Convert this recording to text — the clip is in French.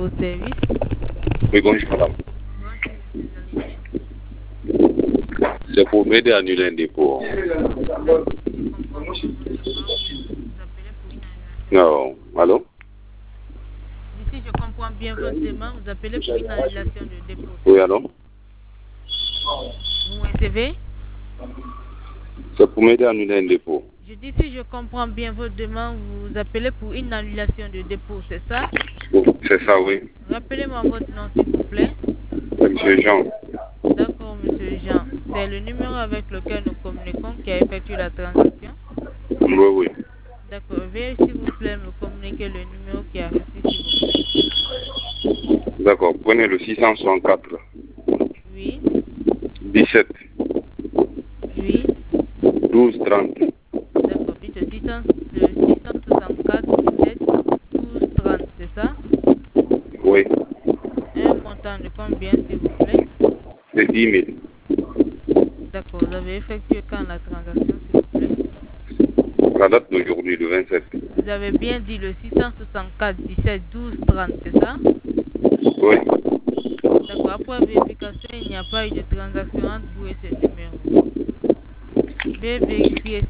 au service. Oui, bonjour madame. C'est pour m'aider à annuler un dépôt. Non, allô? Ici, je comprends bien votre demande. Vous appelez pour une annulation de dépôt. Oui, allô? Vous me recevez? C'est pour m'aider à annuler un dépôt. Je dis si je comprends bien votre demande, vous appelez pour une annulation de dépôt, c'est ça? C'est ça, oui. Rappelez-moi votre nom, s'il vous plaît. C'est monsieur Jean. D'accord, monsieur Jean. C'est le numéro avec lequel nous communiquons qui a effectué la transaction? Oui, oui. D'accord. Veuillez, s'il vous plaît, me communiquer le numéro qui a reçu, s'il vous plaît. D'accord. Prenez le 664. Oui. 17. Oui. 12 30. D'accord. Puis le 664 17 12 30, c'est ça? Oui. Un montant de combien, s'il vous plaît? C'est 10 000. D'accord. Vous avez effectué quand la transaction, s'il vous plaît? La date d'aujourd'hui, le 27. Vous avez bien dit le 664 17 12 30, c'est ça? Oui. D'accord. Après vérification, il n'y a pas eu de transaction entre vous et ce numéro. Veuillez vérifier